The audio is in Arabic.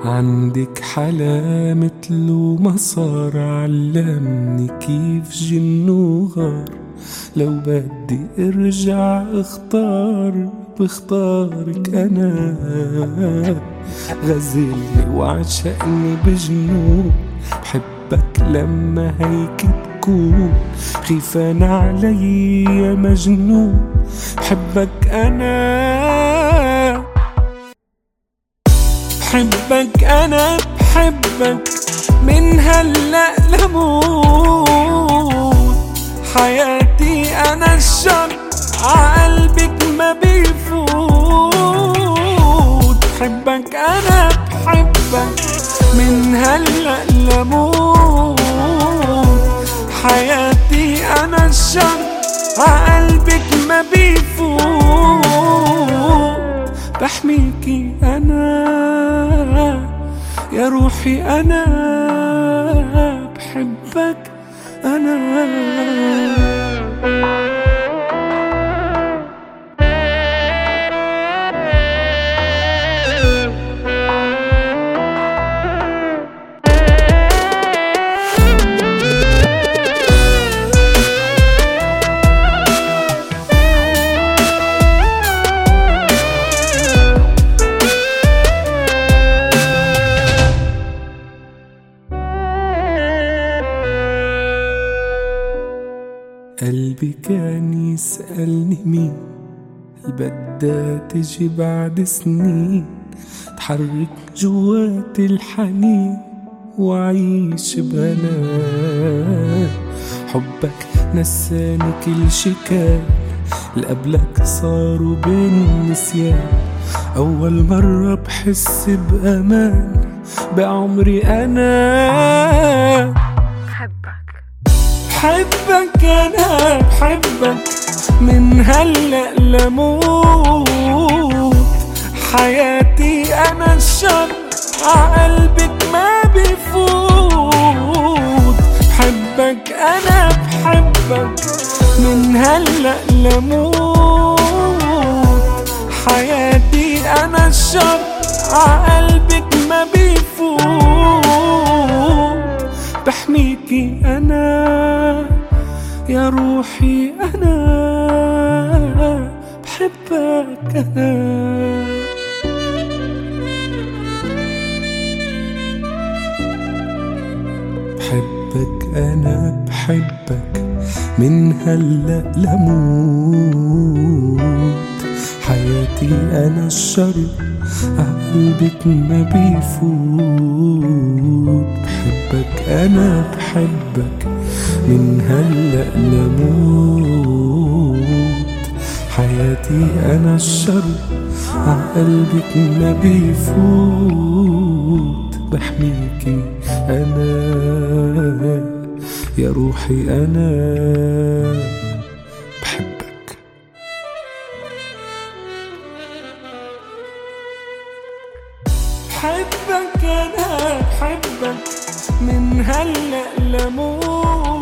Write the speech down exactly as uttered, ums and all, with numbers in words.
عندك حلا متلو مسار علمني كيف جن وغار. لو بدي ارجع اختار بختارك انا. غزلني وعشقني بجنون بحبك لما هيك تكون. خيفان علي يا مجنون بحبك انا. بحبك انا بحبك من هلأ لموت. حياتي انا الشر عقلبك ما بيفوت. بحبك انا بحبك من هلأ لموت. حياتي انا الشر عقلبك ما بيفوت. بحميكي انا يا روحي انا. بحبك انا. قلبي كان يسألني مين بدها تجي بعد سنين. تحرك جوات الحنين وعيش بهنا. حبك نساني كل شي كان لقبلك صاروا بالنسيان. أول مرة بحس بأمان بعمري أنا. بحبك أنا بحبك من هلأ لموت. حياتي أنا الشر عقلبك ما بيفوت. بحبك أنا بحبك من هلأ لموت. حياتي أنا الشر عقلبك ما بيفوت. بحميكي أنا يا روحي أنا. بحبك أنا. بحبك أنا بحبك من هلأ لموت. حياتي أنا الشر قلبك ما بيفوت. بحبك أنا بحبك من هلأ لموت. حياتي أنا الشر عقلبك ما بيفوت. بحميكي أنا يا روحي أنا. بحبك. بحبك أنا بحبك من هلأ لموت.